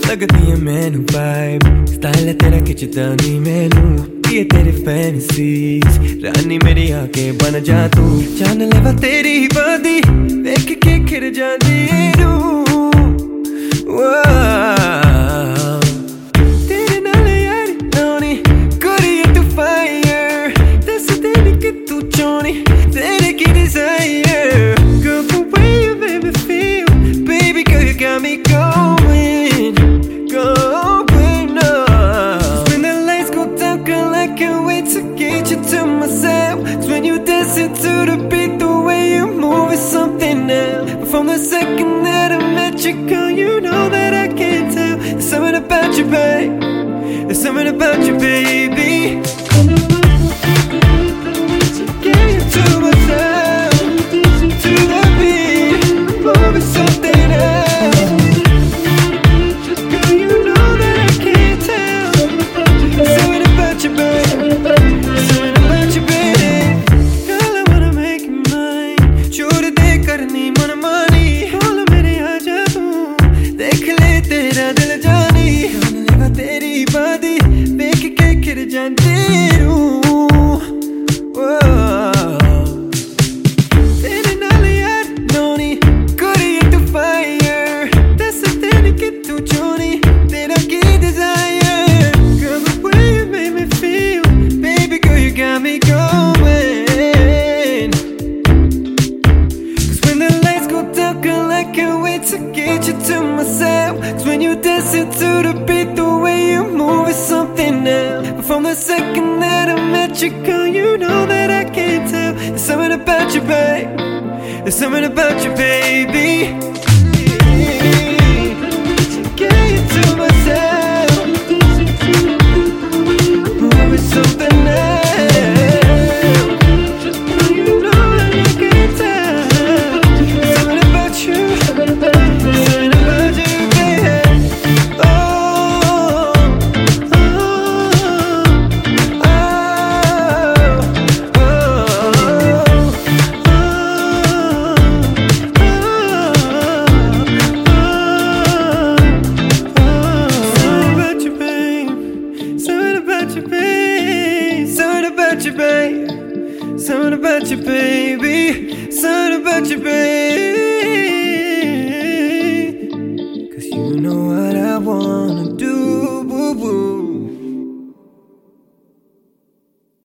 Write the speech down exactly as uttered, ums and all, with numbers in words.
लगती है मैनू वाइब स्टाइल है तेरा खिंचदा नहीं मैनू ये तेरे फैंसीज रानी मेरी आके बन जा तू जान लेवा तेरी ही बादी देख के खिर जादी नू तेरे नाल यार नौनी कुड़िए तू फायर दस तेरी कि तू चोनी तेरे की desire Girl the way you make me feel Baby girl you got me going Going now When the lights go down girl I can't wait to get you to myself It's when you dancing to the beat the way you move is something else But from the second that I met you girl you know that I can't tell There's something about you babe There's something about you baby To get you to myself To the beat move is something else Girl you know that I can't tell There's something about you babe There's something about you babe Girl I wanna make you mine छोड़ दे करनी मनमानी बोल मेरे आजा तू देख ले तेरा दिल जानी जान लेवा तेरी बादी देख के खिर जाती हूँ तेरे नाल यार नौनी कुड़िए तू फायर दस तेरी कि तू चोनी तेरा की desire Girl the way you make me feel Baby girl you got me going Cause when the lights go down girl I can't wait to get you to myself Cause when you dancing to the beat the way you move is something else But from the second that I met you girl you know that I can't tell There's something about you babe There's something about you baby To get you to myself Move is something else Girl you know that I can't tell There's something about you There's something about you babe Oh, oh, oh, Something about you babe Something about you babe Something about you babe Something about you baby Something about you babe Cause you know what I wanna